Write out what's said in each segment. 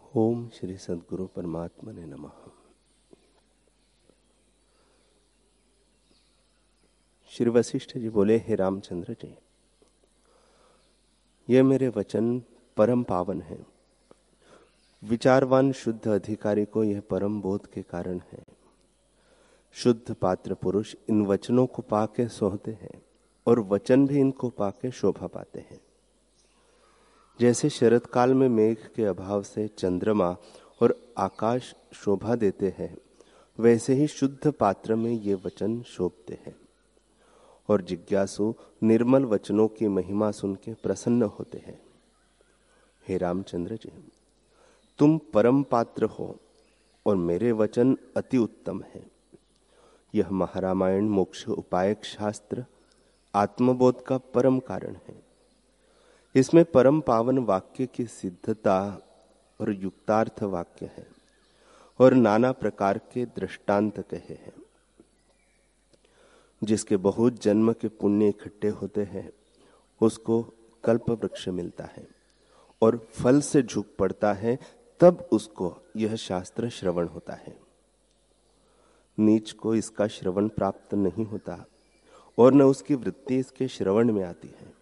ओम श्री सद्गुरु परमात्मने नमः। श्री वशिष्ठ जी बोले, हे रामचंद्र जी, ये मेरे वचन परम पावन हैं। विचारवान शुद्ध अधिकारी को यह परम बोध के कारण है। शुद्ध पात्र पुरुष इन वचनों को पाके सोहते हैं और वचन भी इनको पाके शोभा पाते हैं। जैसे शरद काल में मेघ के अभाव से चंद्रमा और आकाश शोभा देते हैं, वैसे ही शुद्ध पात्र में ये वचन शोभते हैं और जिज्ञासु निर्मल वचनों की महिमा सुन के प्रसन्न होते हैं। हे रामचंद्र जी, तुम परम पात्र हो और मेरे वचन अति उत्तम हैं। यह महारामायण मोक्ष उपायक शास्त्र आत्मबोध का परम कारण है। इसमें परम पावन वाक्य की सिद्धता और युक्तार्थ वाक्य है और नाना प्रकार के दृष्टांत कहे हैं। जिसके बहुत जन्म के पुण्य इकट्ठे होते हैं उसको कल्प वृक्ष मिलता है और फल से झुक पड़ता है, तब उसको यह शास्त्र श्रवण होता है। नीच को इसका श्रवण प्राप्त नहीं होता और न उसकी वृत्ति इसके श्रवण में आती है।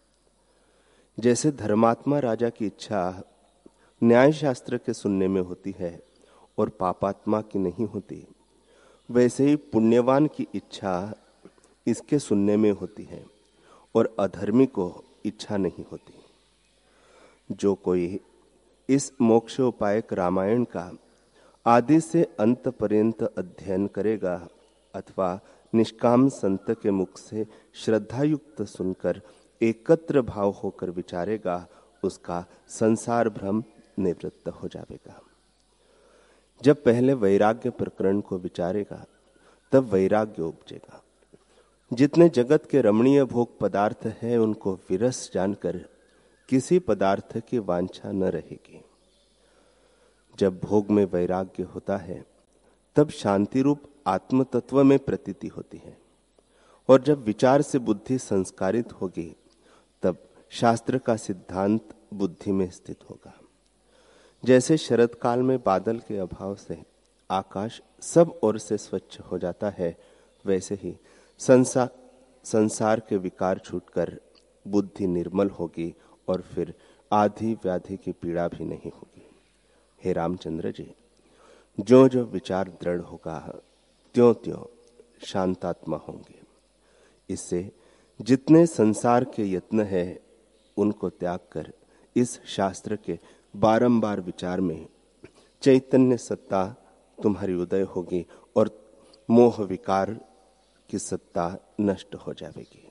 जैसे धर्मात्मा राजा की इच्छा न्याय शास्त्र के सुनने में होती है और पापात्मा की नहीं होती, वैसे ही पुण्यवान की इच्छा इसके सुनने में होती है और अधर्मी को इच्छा नहीं होती। जो कोई इस मोक्ष उपायक रामायण का आदि से अंत पर्यंत अध्ययन करेगा अथवा निष्काम संत के मुख से श्रद्धायुक्त सुनकर एकत्र भाव होकर विचारेगा, उसका संसार भ्रम निवृत्त हो जाएगा। जब पहले वैराग्य प्रकरण को विचारेगा तब वैराग्य उपजेगा। जितने जगत के रमणीय भोग पदार्थ हैं उनको विरस जानकर किसी पदार्थ की वांछा न रहेगी। जब भोग में वैराग्य होता है तब शांति रूप आत्म तत्व में प्रतीति होती है और जब विचार से बुद्धि संस्कारित होगी तब शास्त्र का सिद्धांत बुद्धि में स्थित होगा। जैसे शरद काल में बादल के अभाव से आकाश सब ओर से स्वच्छ हो जाता है, वैसे ही संसार के विकार छूटकर बुद्धि निर्मल होगी और फिर आधि व्याधि की पीड़ा भी नहीं होगी। हे रामचंद्र जी, जो जो विचार दृढ़ होगा त्यों त्यों शांतात्मा होंगे। इससे जितने संसार के यत्न है उनको त्याग कर इस शास्त्र के बारंबार विचार में चैतन्य सत्ता तुम्हारी उदय होगी और मोह विकार की सत्ता नष्ट हो जाएगी।